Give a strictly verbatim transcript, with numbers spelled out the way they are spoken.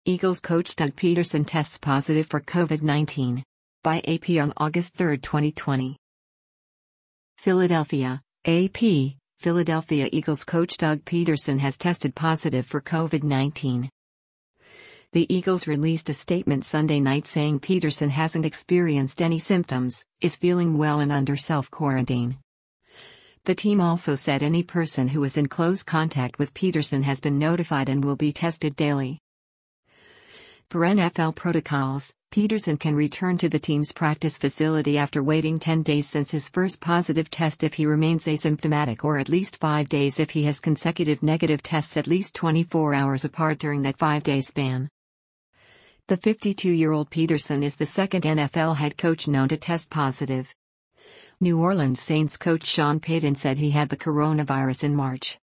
Eagles coach Doug Peterson tests positive for COVID nineteen. By A P on August third, twenty twenty. Philadelphia, A P, Philadelphia Eagles coach Doug Peterson has tested positive for COVID nineteen. The Eagles released a statement Sunday night saying Peterson hasn't experienced any symptoms, is feeling well and under self-quarantine. The team also said any person who is in close contact with Peterson has been notified and will be tested daily. Per N F L protocols, Peterson can return to the team's practice facility after waiting ten days since his first positive test if he remains asymptomatic, or at least five days if he has consecutive negative tests at least twenty-four hours apart during that five-day span. The fifty-two-year-old Peterson is the second N F L head coach known to test positive. New Orleans Saints coach Sean Payton said he had the coronavirus in March.